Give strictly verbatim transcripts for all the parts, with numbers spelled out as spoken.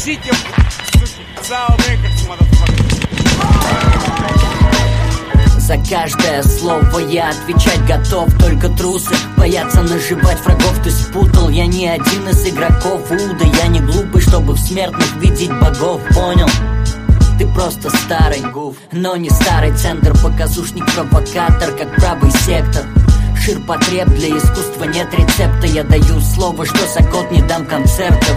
Держите, суки, Цао Рекордс, motherfucker. За каждое слово я отвечать готов. Только трусы боятся наживать врагов. Ты спутал, я не один из игроков Уда. Я не глупый, чтобы в смертных видеть богов. Понял? Ты просто старый гуф, но не старый центр. Показушник, провокатор, как правый сектор. Ширпотреб, для искусства нет рецепта. Я даю слово, что за год не дам концертов.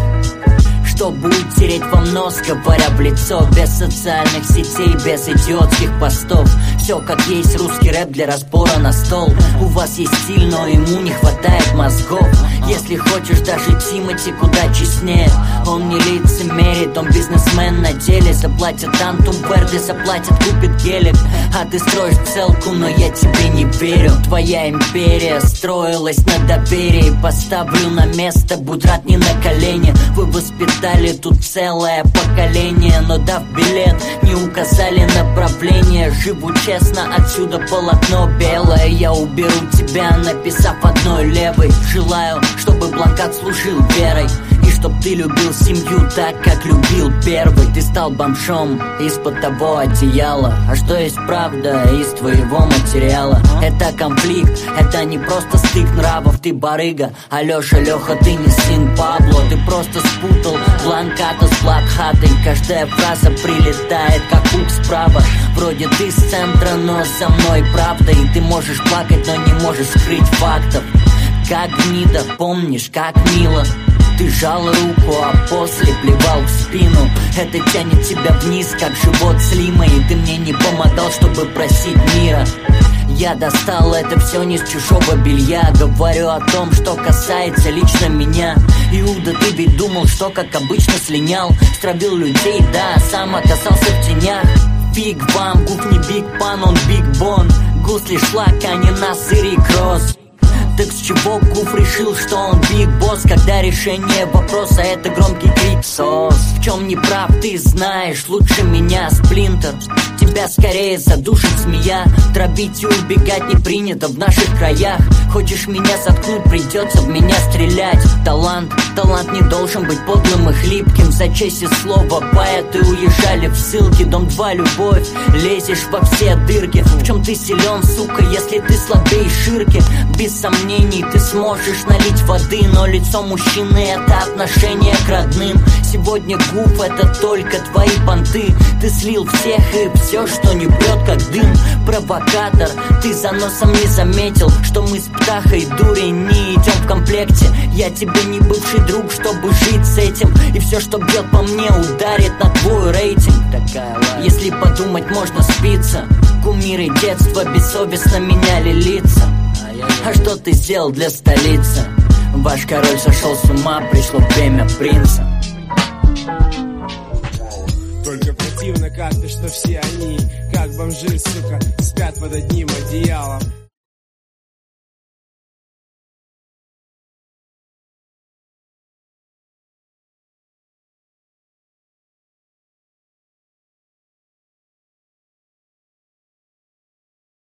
Что будет тереть вам нос, говоря в лицо. Без социальных сетей, без идиотских постов. Все как есть, русский рэп для разбора на стол. У вас есть стиль, но ему не хватает мозгов. Если хочешь, даже Тимати куда честнее. Он не лицемерит, он бизнесмен на деле. Заплатят Антум Верде, заплатят, купит гелик. А ты строишь целку, но я тебе не верю. Твоя империя строилась на доверии. Поставлю на место, будь рад не на колени. Вы воспитали тут целое поколение, но дав билет, не указали направление. Живу честно, отсюда полотно белое. Я уберу тебя, написав одной левой. Желаю, чтобы плакат служил верой, и чтоб ты любил семью так, как любил первый. Ты стал бомжом из-под того одеяла. А что есть правда из твоего материала? Это конфликт, это не просто стык нравов. Ты барыга, Алёша, Лёха, ты не сын Пабло. Ты просто спутал бланката с блокхатой. Каждая фраза прилетает, как хук справа. Вроде ты с центра, но со мной правда. И ты можешь плакать, но не можешь скрыть фактов. Как гнида, помнишь, как мило ты жал руку, а после плевал в спину. Это тянет тебя вниз, как живот Слима. И ты мне не помогал, чтобы просить мира. Я достал это все не с чужого белья. Говорю о том, что касается лично меня. Иуда, ты ведь думал, что как обычно слинял. Стравил людей, да, сам оказался в тенях. Фиг вам, гуф не биг пан, он биг бон. Гусли шлак, а не насыри кросс. Так с чего Гуф решил, что он биг босс, когда решение вопроса это громкий крик сос? В чем не прав, ты знаешь лучше меня, Сплинтер. Тебя скорее задушит змея. Травить и убегать не принято в наших краях. Хочешь меня заткнуть, придется в меня стрелять. Талант, талант не должен быть подлым и хлипким. За честь и слово поэты уезжали в ссылки. Дом два, любовь, лезешь во все дырки. В чем ты силен, сука, если ты слабее ширки? Без сомнений ты сможешь налить воды, но лицо мужчины это отношение к родным. Сегодня Гуф это только твои понты. Ты слил всех и все, что не прет как дым. Провокатор, ты за носом не заметил, что мы с Птахой дури не идем в комплекте. Я тебе не бывший друг, чтобы жить с этим. И все, что бьет по мне, ударит на твой рейтинг. Если подумать, можно спиться. Кумиры детства бессовестно меняли лица. А что ты сделал для столицы? Ваш король сошел с ума, пришло время принца. Только противно как-то, что все они, как бомжи, сука, спят под одним одеялом.